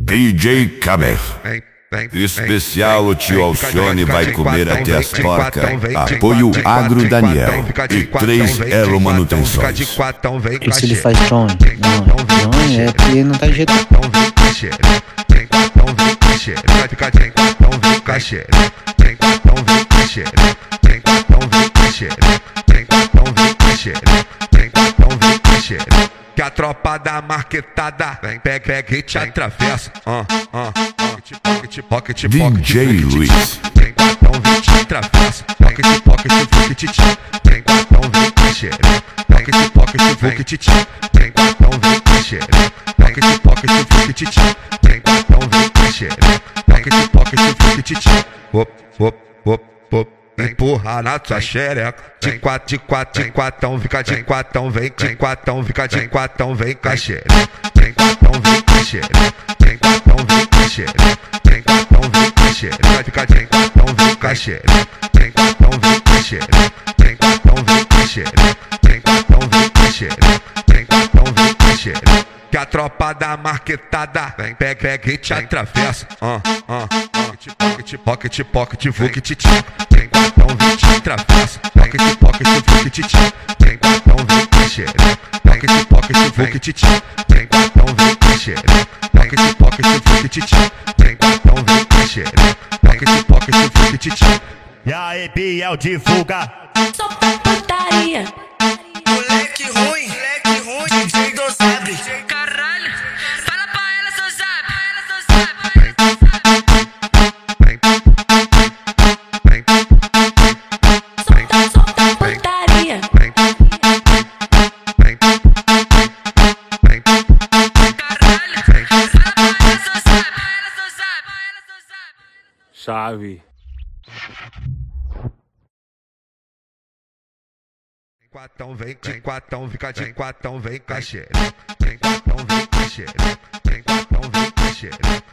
DJ Caber. Especial o tio Alcione vai comer até as porcas. Apoio Agro Daniel e 3 Elo Manutenções. E se ele faz Johnny? Não, é porque não tá jeito. Que a tropa da marquetada vem, pega e te atravessa. DJ Luiz. Vem quatão, vem te atravessa. Pocket, foguete, vem quatão, vem te xereca. Pocket, foguete, vem quatão, vem te xereca. Pocket, foguete, vem quatão, vem te xereca. Pocket, foguete, hop. Empurra na tua xereca. De quatão, fica de quatão, vem de quatão, fica de quatão, vem com a xereca. Vem quatão, vem com a xereca. Vem quatão, vem com a xereca. Vem quatão, vem com a xereca. Fica de quatão, vem com a xereca. Vem quatão, vem com a xereca. Vem quatão, vem com a xereca. Vem quatão, vem com a xereca. Vem quatão, vem com a xereca. Que a tropa da marquetada vem, pega e te atravessa. Pocket, foguete, vem quatão, vem te atravessa. Pocket, foguete, vem quatão, vem te xereca. Pocket, foguete, vem quatão, vem te xereca. Pocket, foguete, vem quatão, vem te xereca. Pocket, foguete. E aí, Biel, divulga. Só putaria. Moleque ruim, DJ do Sabre. Caralho, fala pra ela, seu zap. Só putaria. Caralho, fala pra ela, seu zap. Chave. Vem quatão, fica de quatão, vem com a xereca. Vem quatão, vem com a xereca. Vem quatão, vem com a xereca.